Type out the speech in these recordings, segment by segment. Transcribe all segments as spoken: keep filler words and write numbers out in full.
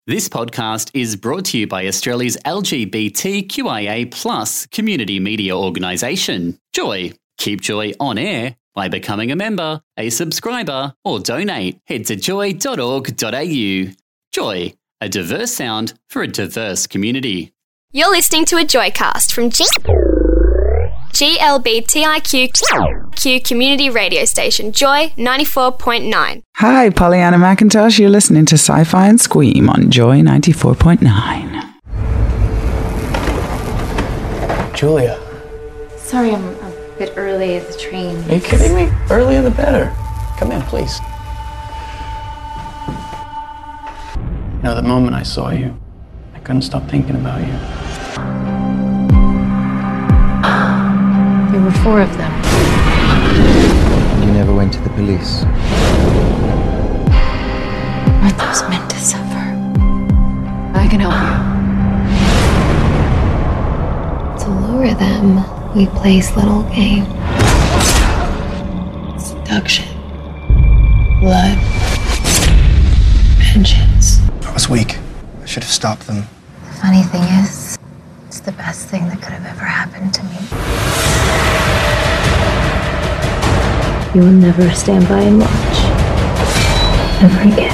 This podcast is brought to you by Australia's L G B T Q I A plus community media organisation, Joy. Keep Joy on air by becoming a member, a subscriber, or donate. Head to joy dot org dot a u. Joy, a diverse sound for a diverse community. You're listening to a Joycast from G- GLBTIQ community radio station, Joy ninety-four point nine. Hi, Pollyanna McIntosh. You're listening to Sci-Fi and Squeam on Joy ninety-four point nine. Julia. Sorry, I'm a bit early at the train. Are you kidding me? Earlier the better. Come in, please. You know, the moment I saw you, I couldn't stop thinking about you. There were four of them. And you never went to the police? Aren't those meant to suffer? I can help you. To lure them, we play this little game. Seduction. Blood. Vengeance. I was weak. I should have stopped them. The funny thing is, it's the best thing that could have ever happened to me. You will never stand by and watch. Never again.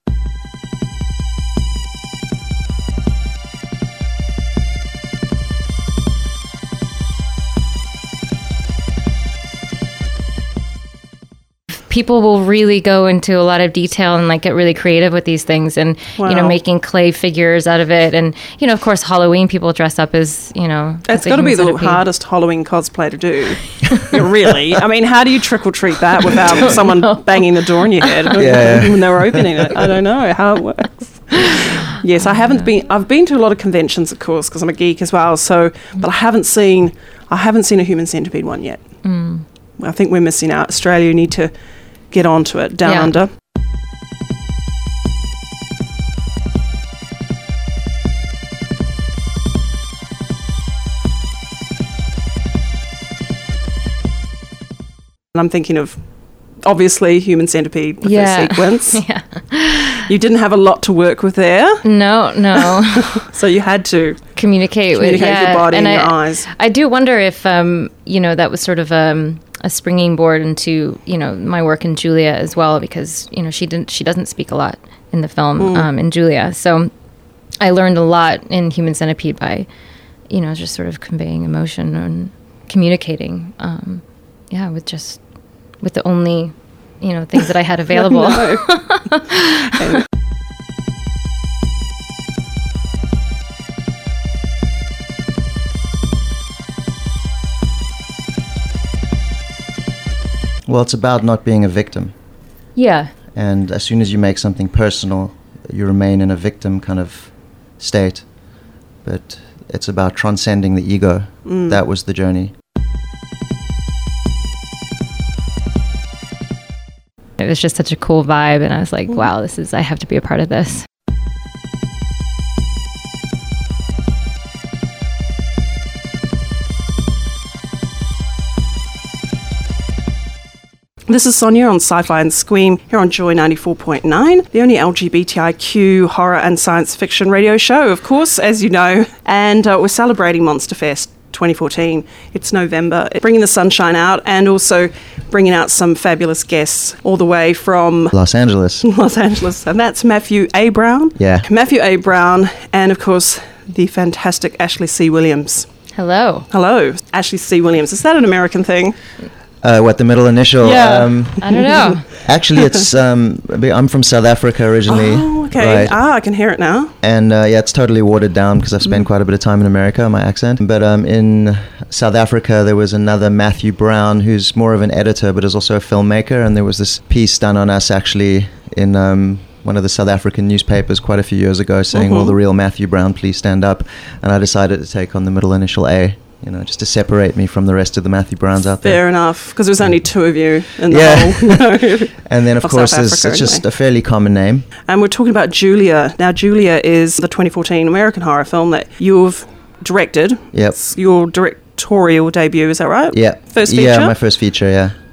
People will really go into a lot of detail and like get really creative with these things and, wow. you know, making clay figures out of it. And, you know, of course, Halloween people dress up as, you know. It's got to be the centipede. Hardest Halloween cosplay to do. Yeah, really. I mean, how do you trick or treat that without someone know. banging the door in your head yeah. when they were opening it? I don't know how it works. Yes, I haven't been, I've been to a lot of conventions, of course, because I'm a geek as well. So, but I haven't seen, I haven't seen a human centipede one yet. Mm. I think we're missing out. Australia need to get onto it, down yeah. under. And I'm thinking of, obviously, Human Centipede, the yeah. first sequence. yeah. You didn't have a lot to work with there. No, no. So you had to communicate, communicate with, yeah. with your body and, and I, your eyes. I do wonder if, um, you know, that was sort of um, a springing board into, you know, my work in Julia as well, because, you know, she didn't, she doesn't speak a lot in the film mm. um, in Julia. So I learned a lot in Human Centipede by, you know, just sort of conveying emotion and communicating, um, yeah, with just, with the only, you know, things that I had available. And well, it's about not being a victim. Yeah. And as soon as you make something personal, you remain in a victim kind of state. But it's about transcending the ego. Mm. That was the journey. It was just such a cool vibe, and I was like, wow, this is, I have to be a part of this. This is Sonia on Sci-Fi and Squeam here on Joy ninety-four point nine, the only L G B T I Q horror and science fiction radio show, of course, as you know. And uh, we're celebrating Monster Fest twenty fourteen. It's November, bringing the sunshine out and also bringing out some fabulous guests all the way from Los Angeles. Los Angeles. And that's Matthew A. Brown. Yeah. Matthew A. Brown and, of course, the fantastic Ashley C. Williams. Hello. Hello. Ashley C. Williams. Is that an American thing? Uh, what, the middle initial? Yeah, um, I don't know. Actually, it's um, I'm from South Africa originally. Oh, okay. Right. Ah, I can hear it now. And uh, yeah, it's totally watered down because I've spent mm. quite a bit of time in America, my accent. But um, in South Africa, there was another Matthew Brown who's more of an editor, but is also a filmmaker. And there was this piece done on us actually in um, one of the South African newspapers quite a few years ago saying, mm-hmm. "Will the real Matthew Brown please stand up?" And I decided to take on the middle initial A. You know, just to separate me from the rest of the Matthew Browns out there. Fair enough, because there was only two of you in the yeah. whole. You know, and then, of, of course, it's anyway. just a fairly common name. And we're talking about Julia. Now, Julia is the twenty fourteen American horror film that you've directed. Yep. It's your directorial debut, is that right? Yeah. First feature? Yeah, my first feature, yeah.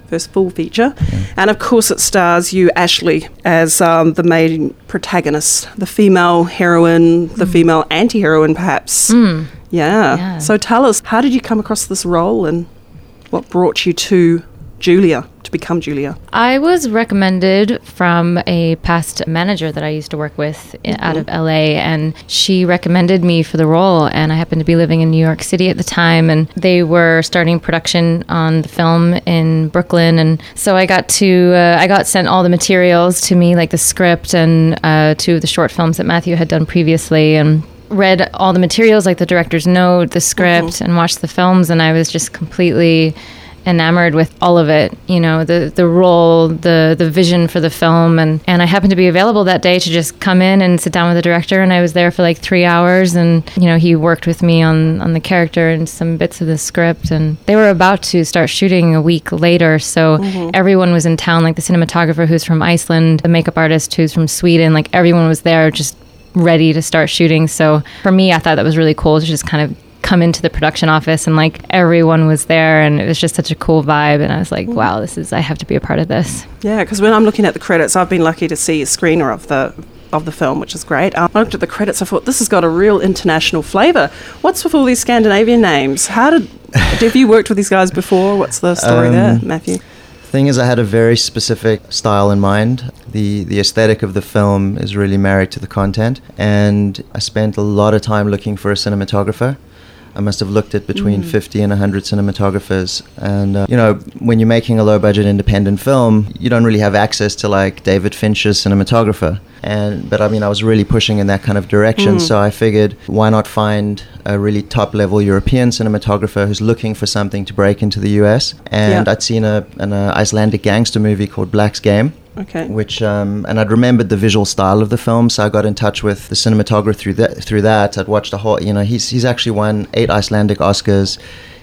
first full feature. Yeah. And of course it stars you, Ashley, as um, the main protagonist, the female heroine, the mm. female anti-heroine perhaps. Mm. Yeah. yeah. So tell us, how did you come across this role and what brought you to Julia, to become Julia? I was recommended from a past manager that I used to work with mm-hmm. out of L A, and she recommended me for the role, and I happened to be living in New York City at the time, and they were starting production on the film in Brooklyn, and so I got to uh, I got sent all the materials to me, like the script and uh, two of the short films that Matthew had done previously, and read all the materials, like the director's note, the script, mm-hmm. and watched the films, and I was just completely enamored with all of it, you know, the the role, the the vision for the film, and and I happened to be available that day to just come in and sit down with the director, and I was there for like three hours, and you know, he worked with me on on the character and some bits of the script, and they were about to start shooting a week later, so mm-hmm. everyone was in town, like the cinematographer who's from Iceland, the makeup artist who's from Sweden, like everyone was there just ready to start shooting. So for me, I thought that was really cool to just kind of come into the production office and like everyone was there, and it was just such a cool vibe, and I was like, wow, this is I have to be a part of this. Yeah, because when I'm looking at the credits, I've been lucky to see a screener of the of the film, which is great. Um, I looked at the credits, I thought this has got a real international flavour. What's with all these Scandinavian names? How did have you worked with these guys before? What's the story um, there, Matthew? Thing is, I had a very specific style in mind. The the aesthetic of the film is really married to the content, and I spent a lot of time looking for a cinematographer. I must have looked at between mm. fifty and one hundred cinematographers. And, uh, you know, when you're making a low-budget independent film, you don't really have access to, like, David Fincher's cinematographer. And But, I mean, I was really pushing in that kind of direction. Mm. So I figured, why not find a really top-level European cinematographer who's looking for something to break into the U S? And yeah. I'd seen a, an uh, Icelandic gangster movie called Black's Game. Okay. Which um, and I'd remembered the visual style of the film, so I got in touch with the cinematographer through that. Through that, I'd watched a whole. You know, he's he's actually won eight Icelandic Oscars.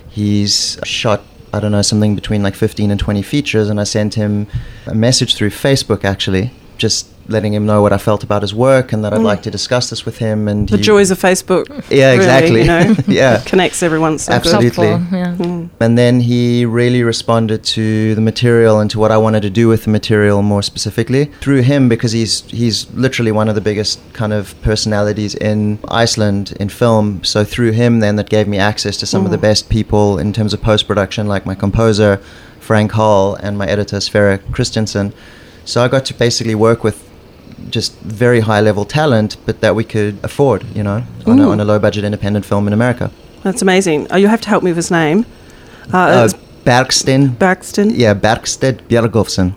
He's shot, I don't know, something between like fifteen and twenty features, and I sent him a message through Facebook, actually, just letting him know what I felt about his work and that I'd mm. like to discuss this with him. And the he, joys of Facebook. Yeah, exactly. Really, you know, yeah, connects everyone. So absolutely. Yeah. Mm. And then he really responded to the material and to what I wanted to do with the material more specifically through him, because he's he's literally one of the biggest kind of personalities in Iceland in film. So through him, then, that gave me access to some mm. of the best people in terms of post-production, like my composer Frank Hall and my editor Sverre Christensen. So I got to basically work with just very high level talent, but that we could afford, you know, on a, on a low budget independent film in America. That's amazing. Oh, you have to help me with his name. Uh, uh, Bergsten. Bergsten. Yeah, Bergstedt Björgolfsson.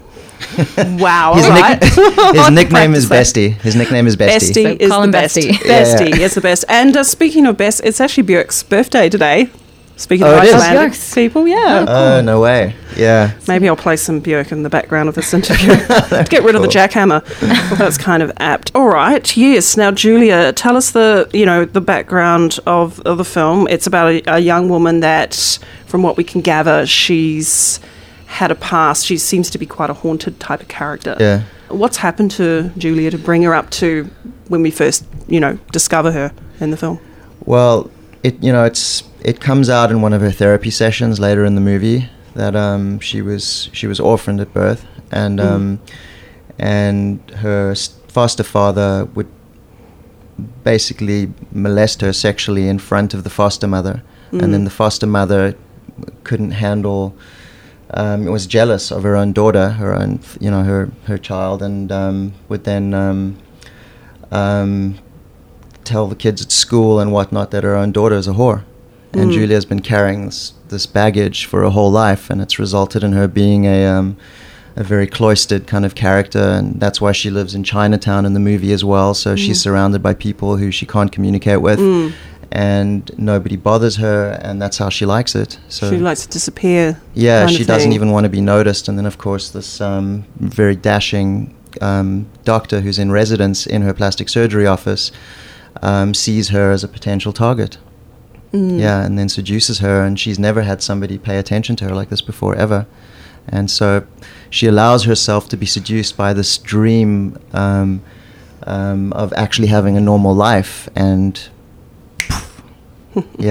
Wow. His, all right. nick- his nickname is Bestie. His nickname is Bestie. Bestie So is call the him best. Bestie. Bestie Yeah. is the best. And uh, speaking of best, it's actually Björk's birthday today. Speaking Oh, of it is? Icelandic Björk's. people, yeah. Oh, no way. Yeah. Maybe I'll play some Björk in the background of this interview to get rid of the jackhammer. Well, that's kind of apt. All right, yes. Now, Julia, tell us the you know the background of, of the film. It's about a, a young woman that, from what we can gather, she's had a past. She seems to be quite a haunted type of character. Yeah. What's happened to Julia to bring her up to when we first, you know, discover her in the film? Well, it you know it's it comes out in one of her therapy sessions later in the movie that um she was she was orphaned at birth, and mm. um and her foster father would basically molest her sexually in front of the foster mother, mm. and then the foster mother couldn't handle. Um, was jealous of her own daughter, her own, you know, her her child, and um, would then um, um, tell the kids at school and whatnot that her own daughter is a whore. Mm. And Julia's been carrying this, this baggage for her whole life, and it's resulted in her being a um, a very cloistered kind of character, and that's why she lives in Chinatown in the movie as well. So mm. she's surrounded by people who she can't communicate with. Mm. And nobody bothers her, and that's how she likes it. So she likes to disappear. Yeah, she doesn't even want to be noticed. And then, of course, this um, very dashing um, doctor who's in residence in her plastic surgery office um, sees her as a potential target. Mm. Yeah, and then seduces her, and she's never had somebody pay attention to her like this before, ever. And so she allows herself to be seduced by this dream um, um, of actually having a normal life, and yeah,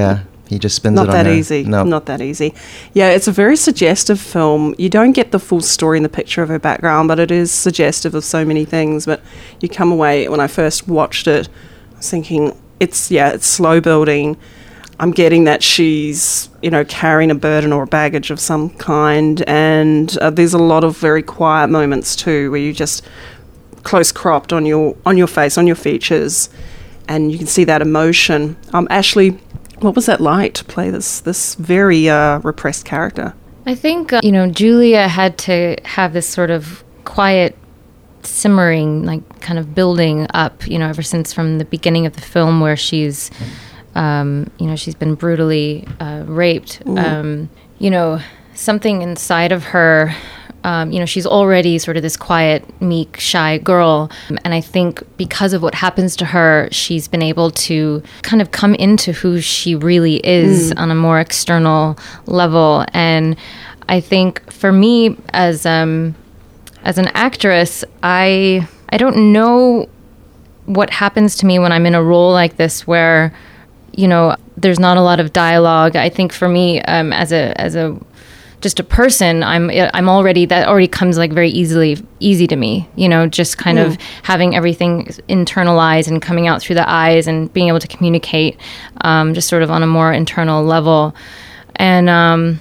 He just spins not it on that her. easy. No. Not that easy. Yeah, it's a very suggestive film. You don't get the full story and the picture of her background, but it is suggestive of so many things. But you come away, when I first watched it, I was thinking, it's, yeah, it's slow building. I'm getting that she's, you know, carrying a burden or a baggage of some kind. And uh, there's a lot of very quiet moments too, where you just close cropped on your on your face, on your features, and you can see that emotion. Um, Ashley, what was that like to play this this very uh, repressed character? I think, uh, you know, Julia had to have this sort of quiet simmering, like kind of building up, you know, ever since from the beginning of the film where she's, um, you know, she's been brutally uh, raped. Mm. Um, you know, something inside of her, um, you know, she's already sort of this quiet, meek, shy girl. And I think because of what happens to her, she's been able to kind of come into who she really is mm. on a more external level. And I think for me as um, as an actress, I I don't know what happens to me when I'm in a role like this where, you know, there's not a lot of dialogue. I think for me, um, as a as a just a person, I'm I'm already that already comes like very easily easy to me. You know, just kind mm. of having everything internalized and coming out through the eyes and being able to communicate, um, just sort of on a more internal level. And um,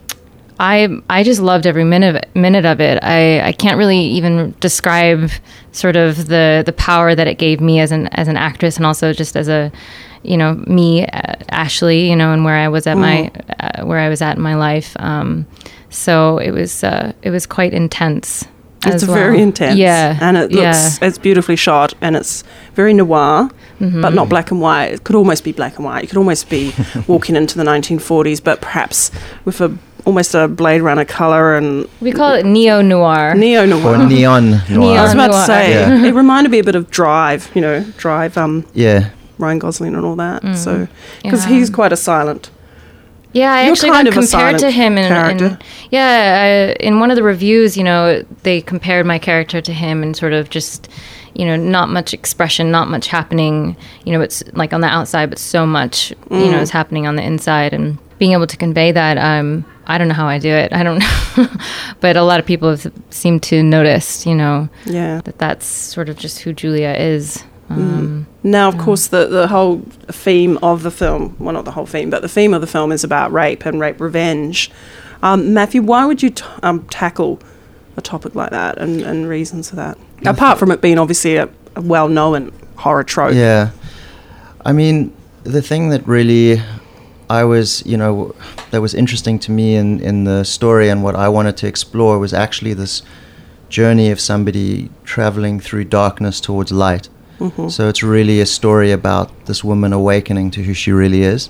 I I just loved every minute of it, minute of it. I, I can't really even describe sort of the the power that it gave me as an as an actress, and also just as a, you know, me, uh, Ashley, you know, and where I was at mm. my, uh, where I was at in my life. Um, so it was, uh, it was quite intense. It's well. very intense. Yeah. And it looks, yeah. it's beautifully shot, and it's very noir, mm-hmm. but not black and white. It could almost be black and white. You could almost be walking into the nineteen forties, but perhaps with a, almost a Blade Runner color. And we call it neo-noir. Neo-noir. Or neon noir. Neon I was about noir. to say, yeah. it reminded me a bit of Drive, you know, Drive. Um, yeah. Ryan Gosling and all that. Mm. So, because yeah. he's quite a silent. Yeah, I You're actually kind got of a compared to him in, in yeah, I, in one of the reviews, you know, they compared my character to him and sort of just, you know, not much expression, not much happening, you know, it's like on the outside, but so much, mm. you know, is happening on the inside, and being able to convey that, um, I don't know how I do it. I don't know. But a lot of people have seemed to notice, you know, yeah. that that's sort of just who Julia is. Um, mm. Now, of yeah. course, the, the whole theme of the film, well, not the whole theme, but the theme of the film is about rape and rape revenge. Um, Matthew, why would you t- um, tackle a topic like that, and, and reasons for that? Apart from it being obviously a, a well-known horror trope. Yeah. I mean, the thing that really I was, you know, that was interesting to me in, in the story and what I wanted to explore was actually this journey of somebody traveling through darkness towards light. Mm-hmm. So it's really a story about this woman awakening to who she really is.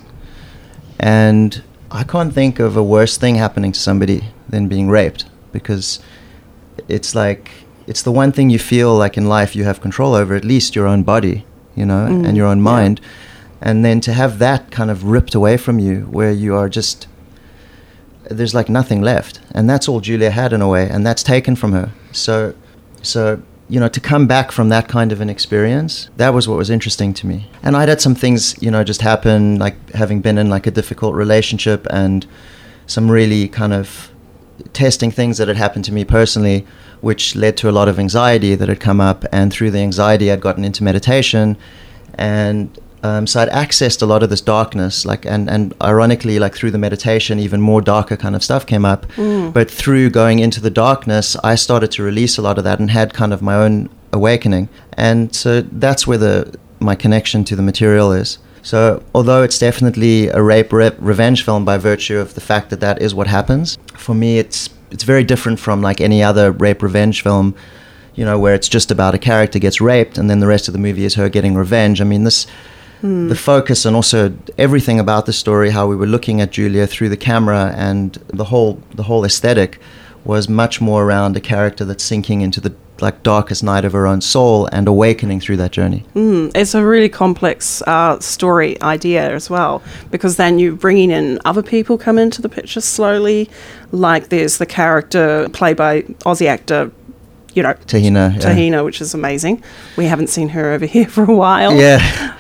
And I can't think of a worse thing happening to somebody than being raped, because it's like, it's the one thing you feel like in life you have control over, at least your own body, you know, mm, and your own mind. Yeah. And then to have that kind of ripped away from you, where you are just, there's like nothing left. And that's all Julia had in a way, and that's taken from her. So, so, you know, to come back from that kind of an experience, that was what was interesting to me. And I'd had some things, you know, just happen, like having been in like a difficult relationship and some really kind of testing things that had happened to me personally, which led to a lot of anxiety that had come up. And through the anxiety, I'd gotten into meditation. And um, so I'd accessed a lot of this darkness, like, and, and ironically, like through the meditation, even more darker kind of stuff came up. Mm. But through going into the darkness, I started to release a lot of that and had kind of my own awakening. And so that's where the my connection to the material is. So although it's definitely a rape re- revenge film by virtue of the fact that that is what happens, for me it's it's very different from like any other rape revenge film, you know, where it's just about a character gets raped and then the rest of the movie is her getting revenge. I mean, this... Mm. The focus and also everything about the story, how we were looking at Julia through the camera, and the whole the whole aesthetic was much more around a character that's sinking into the like darkest night of her own soul and awakening through that journey. Mm, it's a really complex uh, story idea as well, because then you're bringing in other people come into the picture slowly. Like there's the character played by Aussie actor, you know, Tahina, Tahina, yeah. which is amazing. We haven't seen her over here for a while. Yeah.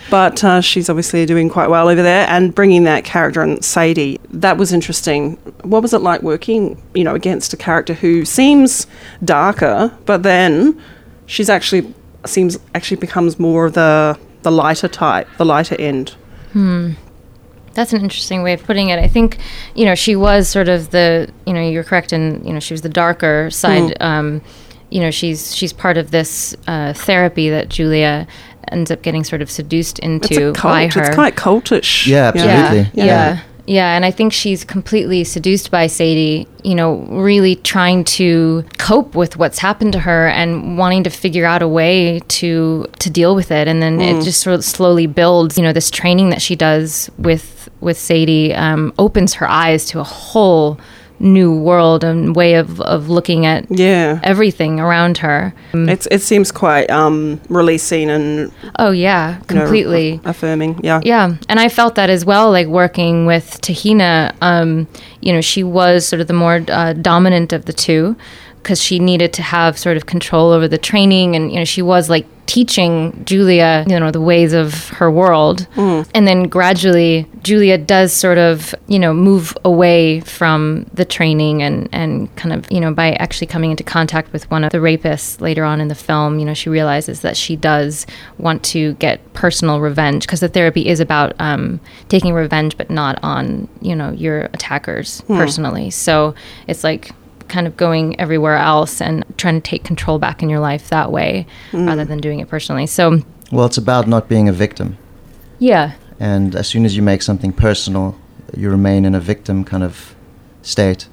But uh, she's obviously doing quite well over there, and bringing that character in, Sadie, that was interesting. What was it like working, you know, against a character who seems darker, but then she's actually seems actually becomes more of the the lighter type, the lighter end. Hmm. That's an interesting way of putting it. I think, you know, she was sort of the, you know, you're correct in, you know, she was the darker side. Mm. Um, you know, she's she's part of this uh, therapy that Julia ends up getting sort of seduced into by her. It's quite cultish. Yeah, absolutely. Yeah, yeah. yeah. Yeah, and I think she's completely seduced by Sadie, you know, really trying to cope with what's happened to her and wanting to figure out a way to to deal with it. And then mm. it just sort of slowly builds, you know, this training that she does with, with Sadie um, opens her eyes to a whole new world and way of, of looking at yeah. everything around her. It's, it seems quite um, releasing and... Oh, yeah, completely. You know, affirming, yeah. Yeah, and I felt that as well, like working with Tahina. Um, you know, she was sort of the more uh, dominant of the two because she needed to have sort of control over the training, and, you know, she was like teaching Julia, you know, the ways of her world. Mm. And then gradually Julia does sort of, you know, move away from the training and, and kind of, you know, by actually coming into contact with one of the rapists later on in the film, you know, she realizes that she does want to get personal revenge because the therapy is about um, taking revenge, but not on, you know, your attackers mm. personally. So it's like kind of going everywhere else and trying to take control back in your life that way mm. rather than doing it personally. So, well, it's about not being a victim. Yeah. And as soon as you make something personal, you remain in a victim kind of state.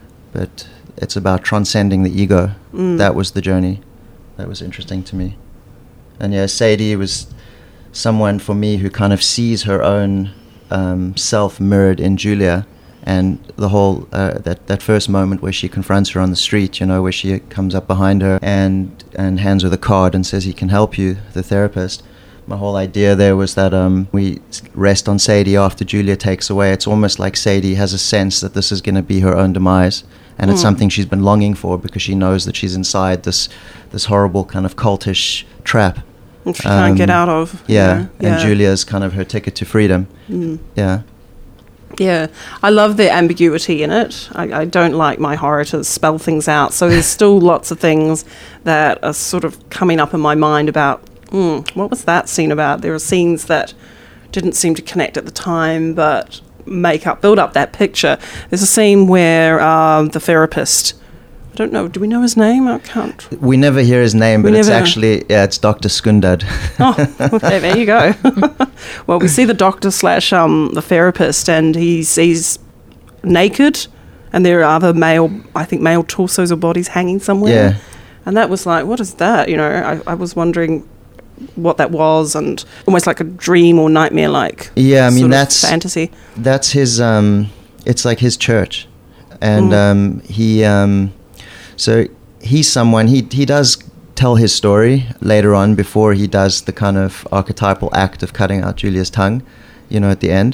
But it's about transcending the ego. Mm. That was the journey. That was interesting to me. And yeah, Sadie was someone for me who kind of sees her own um, self mirrored in Julia. And the whole, uh, that, that first moment where she confronts her on the street, you know, where she comes up behind her and, and hands her the card and says, he can help you, the therapist. My whole idea there was that um, we rest on Sadie after Julia takes away. It's almost like Sadie has a sense that this is going to be her own demise. And mm. it's something she's been longing for because she knows that she's inside this this horrible kind of cultish trap. And she um, can't get out of. Yeah, yeah. and yeah. Julia's kind of her ticket to freedom. Mm. Yeah. Yeah, I love the ambiguity in it. I, I don't like my horror to spell things out. So there's still lots of things that are sort of coming up in my mind about, mm, what was that scene about? There are scenes that didn't seem to connect at the time, but make up, build up that picture. There's a scene where um, the therapist, I don't know, do we know his name? I can't. We never hear his name, we but it's actually, yeah, it's Doctor Skundad. Oh, okay, there you go. Well, we see the doctor slash um, the therapist, and he's, he's naked, and there are other male, I think, male torsos or bodies hanging somewhere. Yeah. And that was like, what is that? You know, I, I was wondering what that was, and almost like a dream or nightmare-like yeah, I mean, sort that's, of fantasy. That's his, um, it's like his church. And Mm. um, he... Um, So he's someone, he he does tell his story later on before he does the kind of archetypal act of cutting out Julia's tongue, you know, at the end.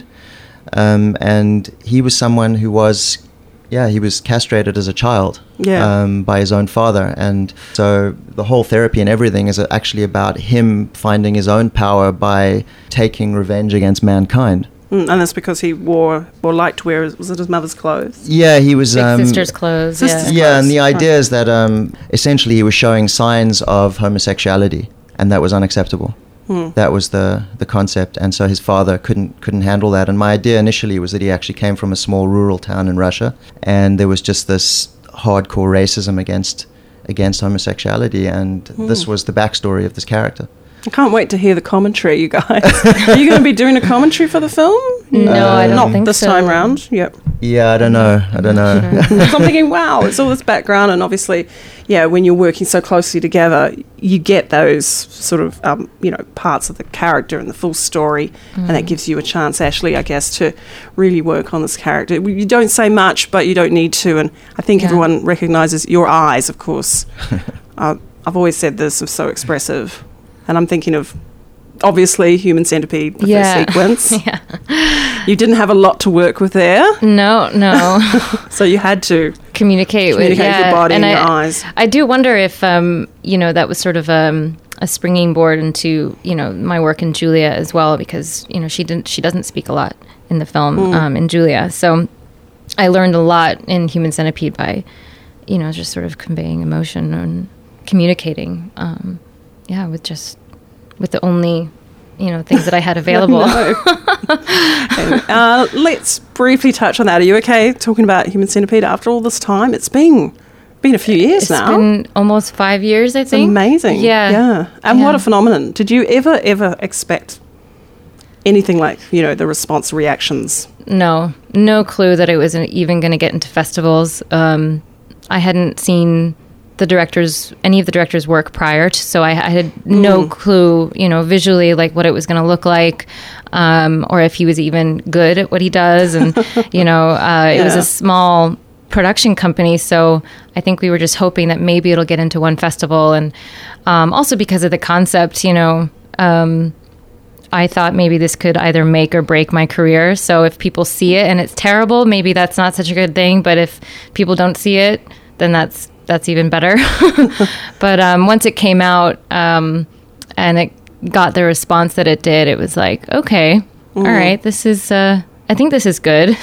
Um, and he was someone who was, yeah, he was castrated as a child yeah. um, by his own father. And so the whole therapy and everything is actually about him finding his own power by taking revenge against mankind. Mm, and that's because he wore, or liked to wear, was it his mother's clothes? Yeah, he was... Big um, sister's clothes, sister's yeah. Yeah, clothes. and the idea Right. is that um, essentially he was showing signs of homosexuality, and that was unacceptable. Hmm. That was the, the concept, and so his father couldn't couldn't handle that. And my idea initially was that he actually came from a small rural town in Russia, and there was just this hardcore racism against against homosexuality, and Hmm. this was the backstory of this character. I can't wait to hear the commentary, you guys. Are you going to be doing a commentary for the film? No, Uh, I don't Not think this so. time round. Yep. Yeah, I don't know. I don't know. So I'm thinking, wow, it's all this background, and obviously, yeah, when you're working so closely together, you get those sort of, um, you know, parts of the character and the full story, mm. and that gives you a chance, Ashley, I guess, to really work on this character. You don't say much, but you don't need to, and I think Yeah. everyone recognises your eyes, of course. uh, I've always said this, are so expressive, and I'm thinking of, obviously, Human Centipede, the Yeah. first sequence. Yeah. You didn't have a lot to work with there, No, no. so you had to communicate, communicate with, with yeah. your body and, I, your eyes. I do wonder if, um, you know, that was sort of um, a springing board into, you know, my work in Julia as well, because, you know, she didn't she doesn't speak a lot in the film mm. um, in Julia. So I learned a lot in Human Centipede by, you know, just sort of conveying emotion and communicating, um, yeah, with just with the only, you know, things that I had available. uh, let's briefly touch on that. Are you okay talking about Human Centipede after all this time? It's been been a few years it's now. It's been almost five years, I it's think. Amazing. Yeah. Yeah. And yeah. what a phenomenon. Did you ever, ever expect anything like, you know, the response reactions? No. No clue that it was even going to get into festivals. Um, I hadn't seen the director's, any of the director's work prior to, so I, I had no mm. clue, you know, visually, like what it was going to look like, um, or if he was even good at what he does. And, you know, uh, it yeah. was a small production company, so I think we were just hoping that maybe it'll get into one festival. And um, also because of the concept, you know, um, I thought maybe this could either make or break my career. So if people see it and it's terrible, maybe that's not such a good thing. But if people don't see it, then that's that's even better. But um, once it came out um, and it got the response that it did, it was like, okay, mm. all right, this is, uh, I think this is good.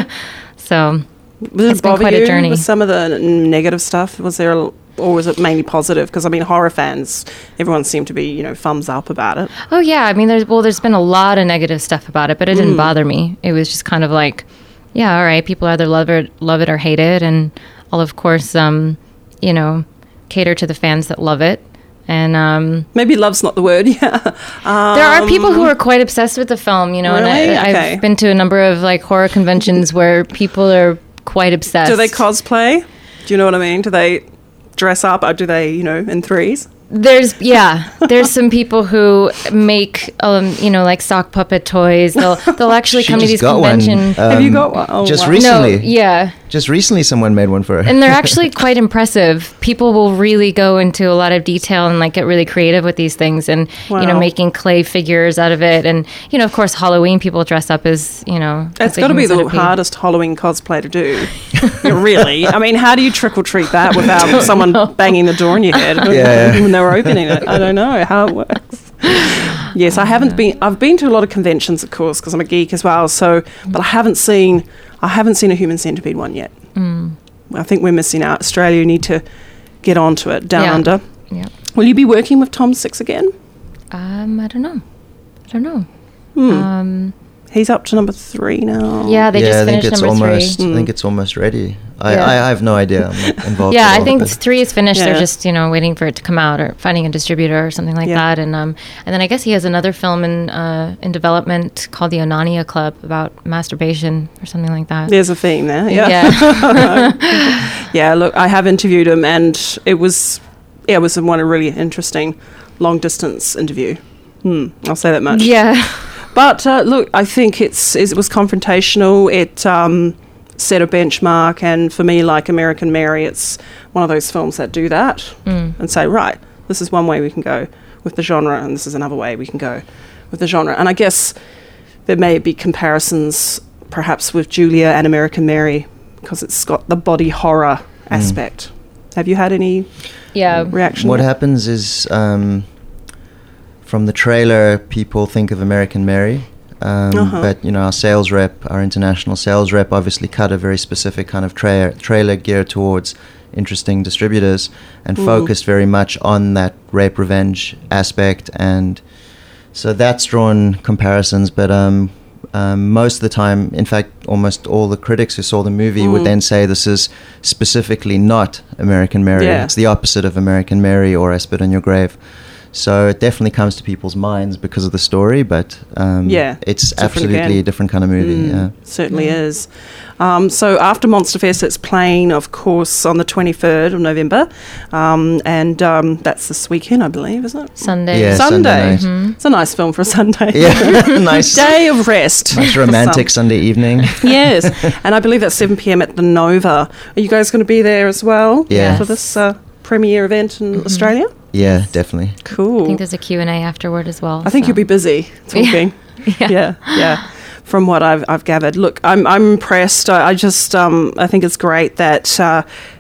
So it's been quite a journey. With some of the negative stuff, was there, a, or was it mainly positive? Because I mean, horror fans, everyone seemed to be, you know, thumbs up about it. Oh yeah, I mean, there's well, there's been a lot of negative stuff about it, but it didn't mm. bother me. It was just kind of like, yeah, all right, people either love it, love it or hate it, and I'll of course, um, you know, cater to the fans that love it. And um, maybe love's not the word. Yeah, um, there are people who are quite obsessed with the film, you know, really? and I, okay. I've been to a number of like horror conventions where people are quite obsessed. Do they cosplay? Do you know what I mean? Do they dress up, or do they, you know, in threes? There's yeah, there's some people who make um, you know, like sock puppet toys. They'll they'll actually she come to just these got conventions. One, um, Have you got one? Oh, just wow. recently? No, yeah. Just recently, someone made one for her, and they're actually quite impressive. People will really go into a lot of detail and like get really creative with these things, and wow. you know, making clay figures out of it. And you know, of course, Halloween people dress up as, you know, it's got to be the centipede. hardest Halloween cosplay to do. Really, I mean, how do you trick or treat that without someone know. banging the door in your head yeah. when they were opening it? I don't know how it works. Yes, I haven't been. I've been to a lot of conventions, of course, because I'm a geek as well. So, but I haven't seen. I haven't seen a Human Centipede one yet. Mm. I think we're missing out. Australia need to get onto it. Down yeah. under. Yeah. Will you be working with Tom Six again? Um, I don't know. I don't know. Hmm. Um, he's up to number three now. Yeah, they yeah, just I think finished it's number almost, three. I think it's almost ready. I, Yeah. I, I have no idea. I'm not involved. Yeah, at I all, think but- three is finished. Yeah. They're just, you know, waiting for it to come out or finding a distributor or something like Yeah. that. And um, and then I guess he has another film in uh, in development called The Onania Club about masturbation or something like that. There's a theme there. Yeah. Yeah. Yeah. Look, I have interviewed him, and it was yeah, it was one a really interesting long distance interview. Hmm, I'll say that much. Yeah. But uh, look, I think it's it was confrontational. It um, set a benchmark, and for me, like American Mary, it's one of those films that do that Mm. and say, right, this is one way we can go with the genre, and this is another way we can go with the genre. And I guess there may be comparisons, perhaps, with Julia and American Mary, because it's got the body horror aspect. Have you had any Yeah. reaction? What happens is, um, from the trailer, people think of American Mary, um, Uh-huh. but you know, our sales rep, our international sales rep, obviously cut a very specific kind of tra- trailer geared towards interesting distributors, and Mm. focused very much on that rape revenge aspect, and so that's drawn comparisons. But um, um, most of the time, in fact, almost all the critics who saw the movie Mm. would then say this is specifically not American Mary. Yeah. It's the opposite of American Mary or I Spit on Your Grave. So it definitely comes to people's minds because of the story, but um, Yeah, it's different absolutely again. a different kind of movie. Mm, Yeah. certainly is. Um, so after Monster Fest, it's playing, of course, on the twenty-third of November, um, and um, that's this weekend, I believe, isn't it? Sunday. Yeah, Sunday. Sunday night. It's a nice film for a Sunday. Yeah, nice, Day of rest. nice for romantic some. Sunday evening. Yes, and I believe that's seven p.m. at the Nova. Are you guys going to be there as well? Yeah. For this uh, premiere event in Australia? Yeah, definitely. Cool. I think there's a Q and A afterward as well. I think so. you'll be busy talking. Yeah. yeah, yeah. From what I've I've gathered, look, I'm I'm impressed. I, I just um I think it's great that uh,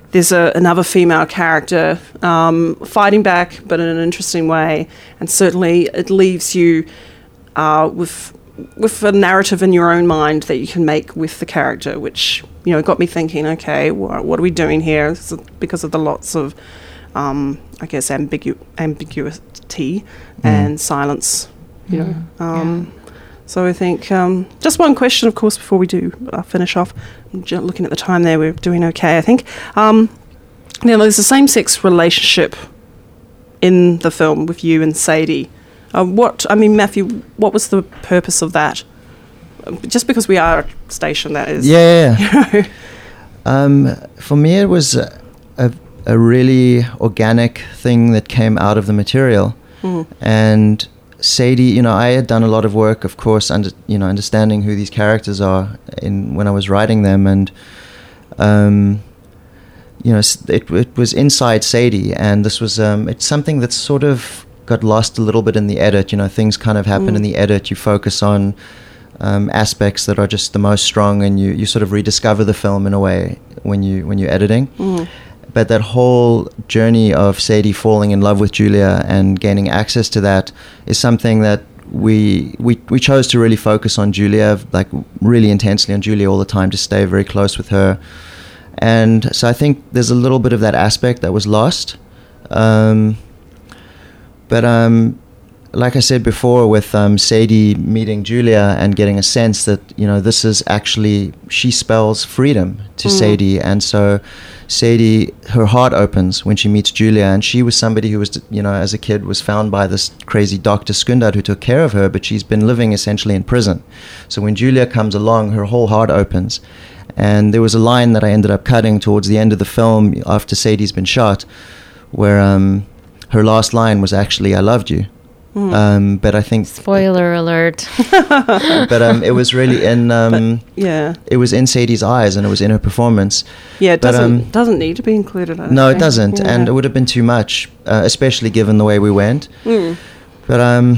there's a, another female character um, fighting back, but in an interesting way, and certainly it leaves you uh, with with a narrative in your own mind that you can make with the character, which, you know, got me thinking, okay, wh- what are we doing here? This is because of the lots of, um, I guess, ambigu- ambiguity mm. and silence, you mm. know. Um, yeah. So I think, um, just one question, of course, before we do uh, finish off. I'm j- looking at the time there, we're doing okay, I think. Um, you know, there's a same-sex relationship in the film with you and Sadie. Uh, what, I mean, Matthew, what was the purpose of that? Just because we are a station, that is. Yeah. You know. um, for me, it was a, a, a really organic thing that came out of the material. Mm. And Sadie, you know, I had done a lot of work, of course, under, you know, understanding who these characters are in when I was writing them. And, um, you know, it, it was inside Sadie. And this was, um, it's something that's sort of got lost a little bit in the edit. You know, things kind of happen mm. in the edit. You focus on um, aspects that are just the most strong, and you, you sort of rediscover the film in a way when you when you're editing. Mm. But that whole journey of Sadie falling in love with Julia and gaining access to that is something that we we we chose to really focus on Julia, like really intensely on Julia all the time, to stay very close with her. And so I think there's a little bit of that aspect that was lost. Um, But um, like I said before, with um, Sadie meeting Julia and getting a sense that, you know, this is actually, she spells freedom to mm. Sadie. And so Sadie, her heart opens when she meets Julia. And she was somebody who was, you know, as a kid was found by this crazy doctor Skundard who took care of her, but she's been living essentially in prison. So when Julia comes along, her whole heart opens. And there was a line that I ended up cutting towards the end of the film after Sadie's been shot, where um, her last line was actually, "I loved you." Mm. Um, but I think... Spoiler alert. But um, it was really in... Um, but, yeah. It was in Sadie's eyes, and it was in her performance. Yeah, it but, doesn't, um, doesn't need to be included. I no, think. it doesn't. Yeah. And it would have been too much, uh, especially given the way we went. Mm. But um,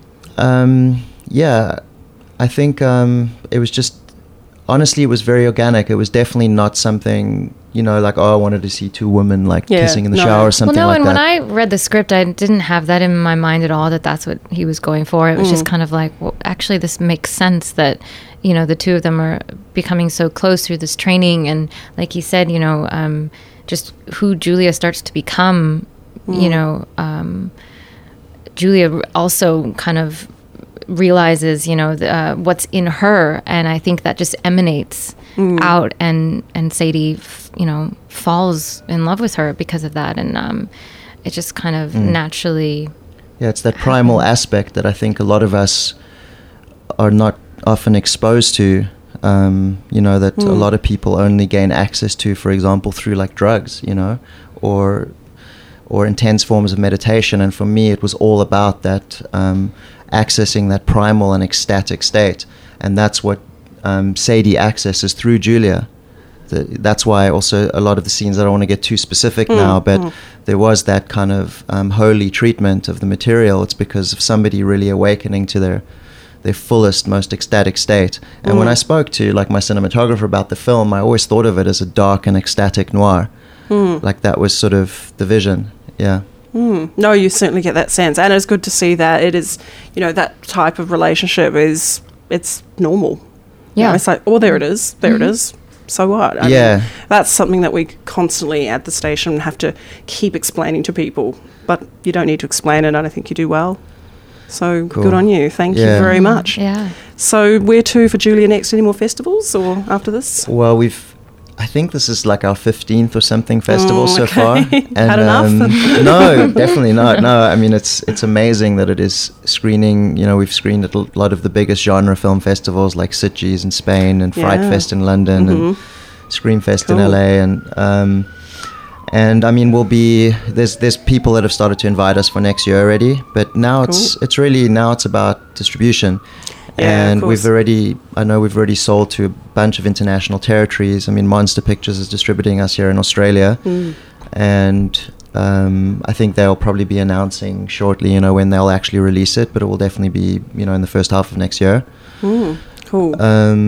um, yeah, I think um, it was just... Honestly, it was very organic. It was definitely not something, you know, like, oh, I wanted to see two women like yeah, kissing in the no. shower or something well, no, like and that. when I read the script, I didn't have that in my mind at all, that that's what he was going for. It was mm. just kind of like, well, actually, this makes sense that, you know, the two of them are becoming so close through this training. And like he said, you know, um, just who Julia starts to become, mm. you know, um, Julia also kind of realizes, you know, the, uh, what's in her, and I think that just emanates mm. out, and and Sadie, f- you know, falls in love with her because of that, and um, it just kind of mm. naturally. Yeah, it's that primal happens. aspect that I think a lot of us are not often exposed to. Um, you know, that mm. a lot of people only gain access to, for example, through like drugs, you know, or or intense forms of meditation. And for me, it was all about that. Um, accessing that primal and ecstatic state, and that's what um, Sadie accesses through Julia. The, that's why also a lot of the scenes, I don't want to get too specific mm, now, but mm. there was that kind of um, holy treatment of the material. It's because of somebody really awakening to their their fullest, most ecstatic state. And mm. when I spoke to like my cinematographer about the film, I always thought of it as a dark and ecstatic noir. Mm. Like that was sort of the vision. Yeah. Mm. No, you certainly get that sense, and it's good to see that it is, you know, that type of relationship is, it's normal. Yeah, you know, it's like, oh, there it is, there mm-hmm. it is. So what? I yeah, mean, that's something that we constantly at the station have to keep explaining to people, but you don't need to explain it, and I think you do well. So cool. Good on you. Thank yeah. you very much. Yeah. So where to for Julia next? Any more festivals or after this? Well, we've. I think this is like our fifteenth or something festival oh, so okay. far. And, Had enough? Um, no, definitely not. No, I mean, it's it's amazing that it is screening. You know, we've screened at a lot of the biggest genre film festivals like Sitges in Spain and Fright yeah. Fest in London mm-hmm. and Screamfest cool. in L A. And um, and I mean, we'll be there's there's people that have started to invite us for next year already. But now cool. it's it's really now it's about distribution. Yeah, and we've already, I know we've already sold to a bunch of international territories. I mean, Monster Pictures is distributing us here in Australia. Mm. And um, I think they'll probably be announcing shortly, you know, when they'll actually release it. But it will definitely be, you know, in the first half of next year. Mm. Cool. Um,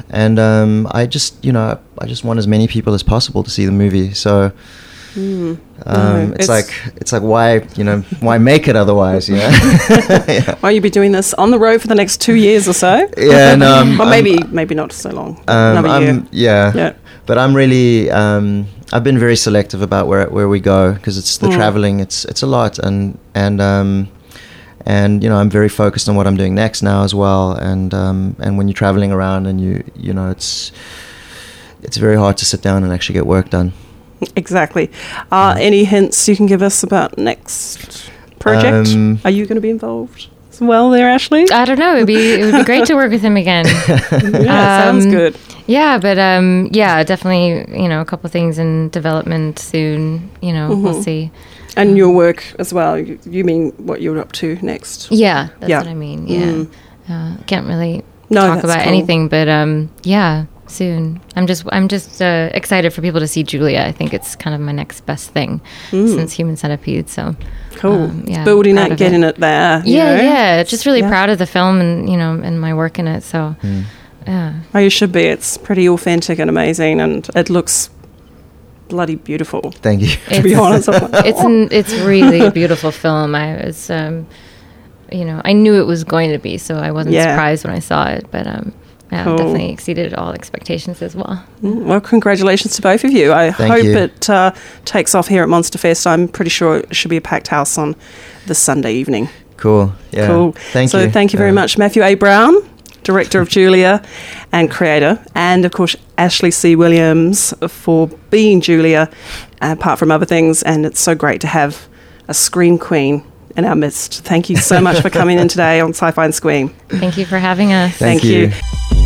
and um, I just, you know, I just want as many people as possible to see the movie. So Mm. um, No, it's, it's- like it's like why you know why make it otherwise? You know? Yeah. Why you be doing this on the road for the next two years or so? Yeah, no, I'm- or maybe I'm- maybe not so long. Um, Another I'm- year. Yeah. Yeah. But I'm really, um, I've been very selective about where where we go because it's the Mm. traveling. It's it's a lot, and and um, and you know I'm very focused on what I'm doing next now as well. And um, and when you're traveling around, and you you know it's it's very hard to sit down and actually get work done. Exactly. Uh, any hints you can give us about next project? Um, Are you going to be involved as well there, Ashley? I don't know. It'd be it would be great to work with him again. Yeah, sounds Um, good. Yeah, but um, yeah, definitely. You know, a couple of things in development soon. You know, we'll Mhm. see. And your work as well. You, you mean what you're up to next? Yeah, that's Yeah. what I mean. Yeah, Mm. uh, can't really No, talk that's about cool. anything, but um, yeah, soon. I'm just I'm just uh, excited for people to see Julia. I think it's kind of my next best thing Mm. since Human Centipede. So Cool. um, yeah, Building proud it, of getting it, there. you Yeah, know? yeah. Just really Yeah. proud of the film and you know and my work in it. So Mm. yeah. Oh, you should be. It's pretty authentic and amazing, and it looks bloody beautiful. Thank you. To be honest, I'm like, it's an, it's really a beautiful film. I was, um, you know, I knew it was going to be, so I wasn't Yeah. surprised when I saw it. But um, yeah, Cool. definitely exceeded all expectations as well. Mm, well, congratulations to both of you. I Thank hope you. it uh, takes off here at Monster Fest. I'm pretty sure it should be a packed house on this Sunday evening. Cool. Yeah. Cool. Thank so you. thank you very Yeah. much, Matthew A. Brown, director of Julia and creator, and of course Ashley C. Williams for being Julia, apart from other things. And it's so great to have a scream queen in our midst. Thank you so much for coming in today on Sci-Fi and Scream. Thank you for having us. Thank Thank you. you.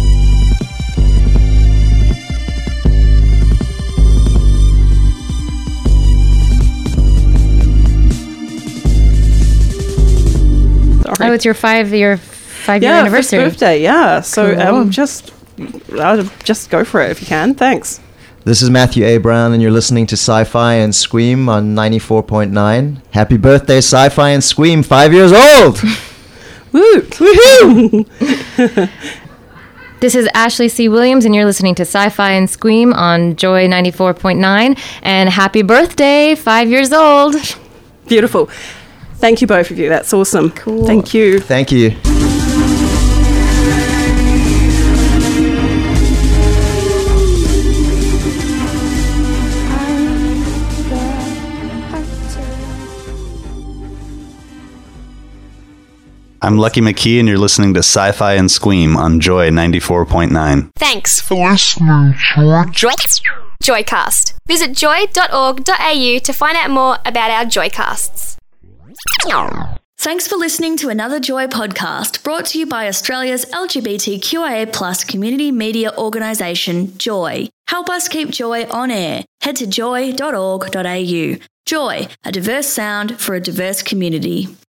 Oh, it's your five year five year Yeah, anniversary. fifth birthday. Yeah. So Cool. um, just uh, just go for it if you can. Thanks. This is Matthew A. Brown, and you're listening to Sci-Fi and Scream on ninety-four point nine. Happy birthday, Sci-Fi and Scream, five years old! Woo! Woohoo! This is Ashley C. Williams, and you're listening to Sci-Fi and Scream on Joy ninety-four point nine. And happy birthday, five years old. Beautiful. Thank you both of you. That's awesome. Cool. Thank you. Thank you. I'm Lucky McKee, and you're listening to Sci-Fi and Scream on Joy ninety-four point nine. Thanks for listening to Joy- Joycast. Visit joy dot org dot a u to find out more about our Joycasts. Thanks for listening to another Joy podcast brought to you by Australia's L G B T Q I A plus community media organisation, Joy. Help us keep Joy on air. Head to joy dot org dot a u. Joy, a diverse sound for a diverse community.